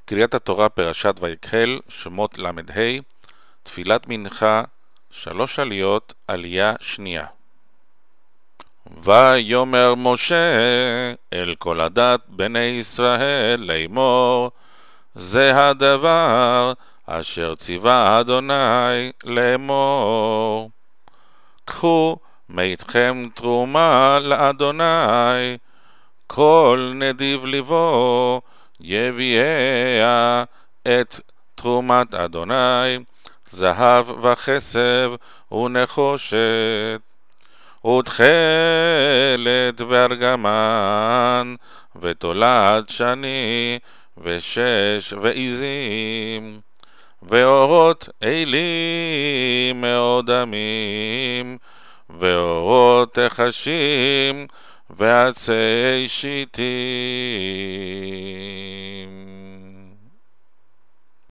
קריאת התורה פרשת ויקהל, שמות ל"ה, תפילת מנחה, 3 עליות, עלייה שנייה. ויאמר משה אל כל עדת בני ישראל לאמור, זה הדבר אשר ציווה אדוני לאמור. קחו מאיתכם תרומה לאדוני, כל נדיב לבו יביאה את תרומת אדוני, זהב וכסף ונחושת, ותכלת וארגמן, ותולעת שני, ושש ועזים, ואורות אלים מאוד עמים, ואורות תחשים, ועצי שיטים.